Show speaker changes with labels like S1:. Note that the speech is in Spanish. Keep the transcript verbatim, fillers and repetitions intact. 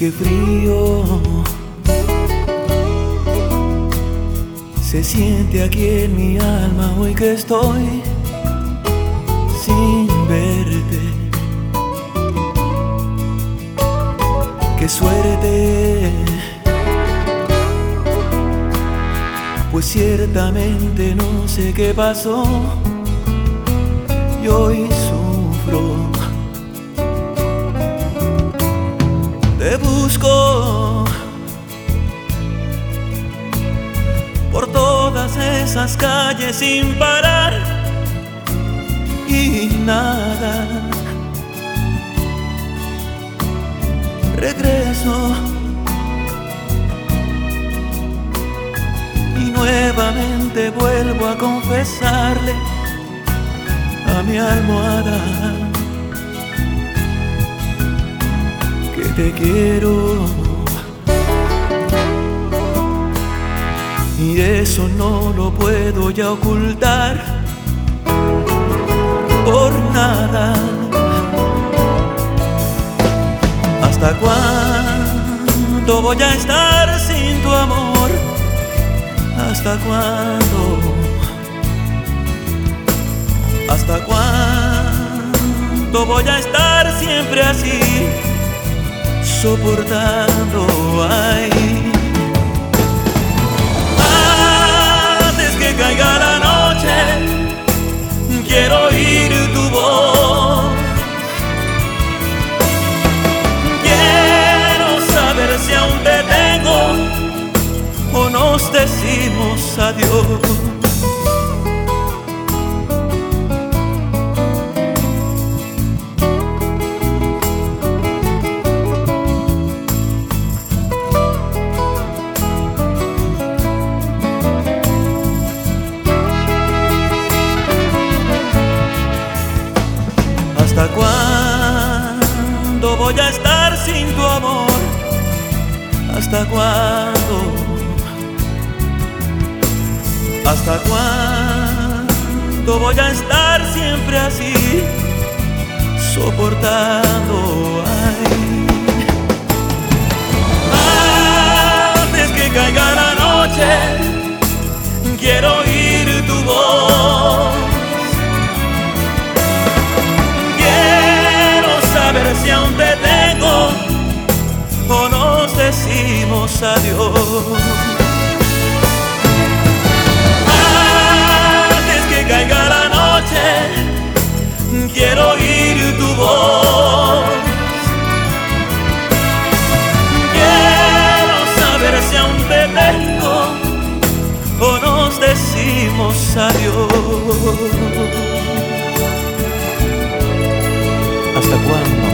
S1: qué frío se siente aquí en mi alma hoy que estoy sin verte. Qué suerte, pues ciertamente no sé qué pasó y hoy sufro. Te busco por todas esas calles sin parar y nada. Regreso y nuevamente vuelvo a confesarle a mi almohada que te quiero, y eso no lo puedo ya ocultar por nada. ¿Hasta cuándo voy a estar sin tu amor? ¿Hasta cuándo? ¿Hasta cuándo voy a estar siempre así, soportando? Ay, antes que caiga la noche, quiero oír tu voz. Quiero saber si aún te tengo o nos decimos adiós. ¿Hasta cuándo voy a estar sin tu amor? ¿Hasta cuándo? ¿Hasta cuándo voy a estar siempre así, soportando? Ay, antes que caiga la noche, quiero oír tu voz. Saber si aún te tengo o nos decimos adiós. Antes que caiga la noche, quiero oír tu voz. Quiero saber si aún te tengo o nos decimos adiós. ¿Hasta cuándo?